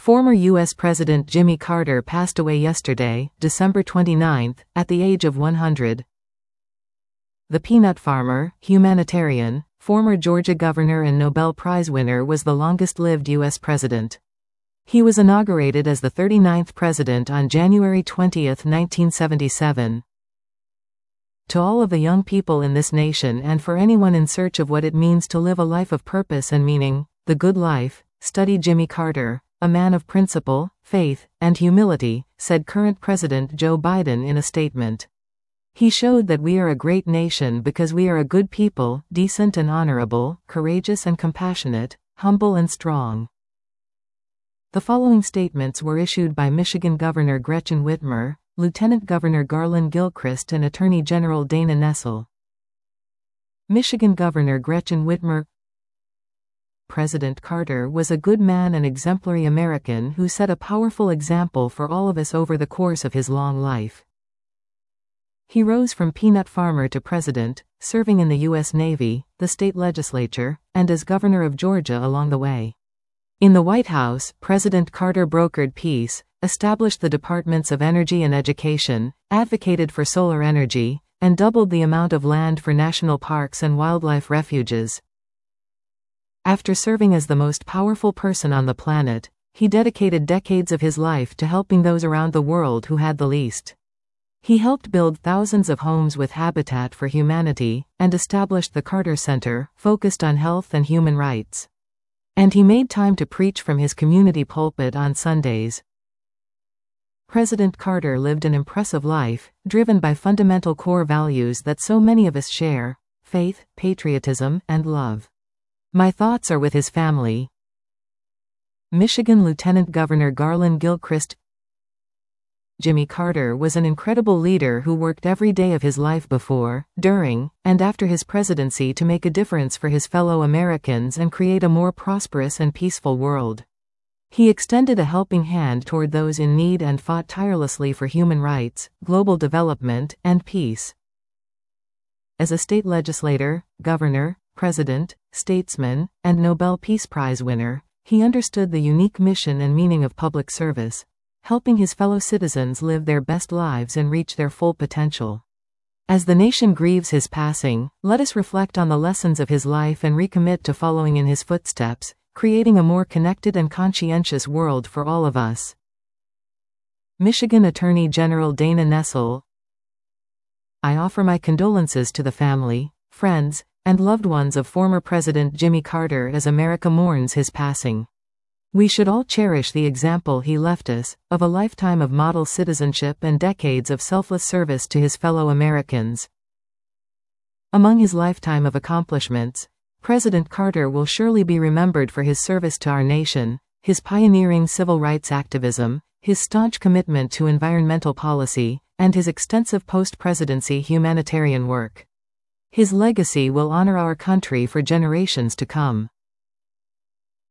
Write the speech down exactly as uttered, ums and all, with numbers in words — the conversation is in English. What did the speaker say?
Former U S President Jimmy Carter passed away yesterday, December twenty-ninth, at the age of one hundred. The peanut farmer, humanitarian, former Georgia governor and Nobel Prize winner was the longest-lived U S president. He was inaugurated as the thirty-ninth president on January twentieth, nineteen seventy-seven. To all of the young people in this nation and for anyone in search of what it means to live a life of purpose and meaning, the good life, study Jimmy Carter, a man of principle, faith, and humility, said current President Joe Biden in a statement. He showed that we are a great nation because we are a good people, decent and honorable, courageous and compassionate, humble and strong. The following statements were issued by Michigan Governor Gretchen Whitmer, Lieutenant Governor Garlin Gilchrist and Attorney General Dana Nessel. Michigan Governor Gretchen Whitmer: President Carter was a good man and exemplary American who set a powerful example for all of us over the course of his long life. He rose from peanut farmer to president, serving in the U S Navy, the state legislature, and as governor of Georgia along the way. In the White House, President Carter brokered peace, established the Departments of Energy and Education, advocated for solar energy, and doubled the amount of land for national parks and wildlife refuges. After serving as the most powerful person on the planet, he dedicated decades of his life to helping those around the world who had the least. He helped build thousands of homes with Habitat for Humanity, and established the Carter Center, focused on health and human rights. And he made time to preach from his community pulpit on Sundays. President Carter lived an impressive life, driven by fundamental core values that so many of us share: faith, patriotism, and love. My thoughts are with his family. Michigan Lieutenant Governor Garlin Gilchrist: Jimmy Carter was an incredible leader who worked every day of his life before, during, and after his presidency to make a difference for his fellow Americans and create a more prosperous and peaceful world. He extended a helping hand toward those in need and fought tirelessly for human rights, global development, and peace. As a state legislator, governor, president, statesman, and Nobel Peace Prize winner, he understood the unique mission and meaning of public service, helping his fellow citizens live their best lives and reach their full potential. As the nation grieves his passing, let us reflect on the lessons of his life and recommit to following in his footsteps, creating a more connected and conscientious world for all of us. Michigan Attorney General Dana Nessel: I offer my condolences to the family, friends, and loved ones of former President Jimmy Carter as America mourns his passing. We should all cherish the example he left us, of a lifetime of model citizenship and decades of selfless service to his fellow Americans. Among his lifetime of accomplishments, President Carter will surely be remembered for his service to our nation, his pioneering civil rights activism, his staunch commitment to environmental policy, and his extensive post-presidency humanitarian work. His legacy will honor our country for generations to come.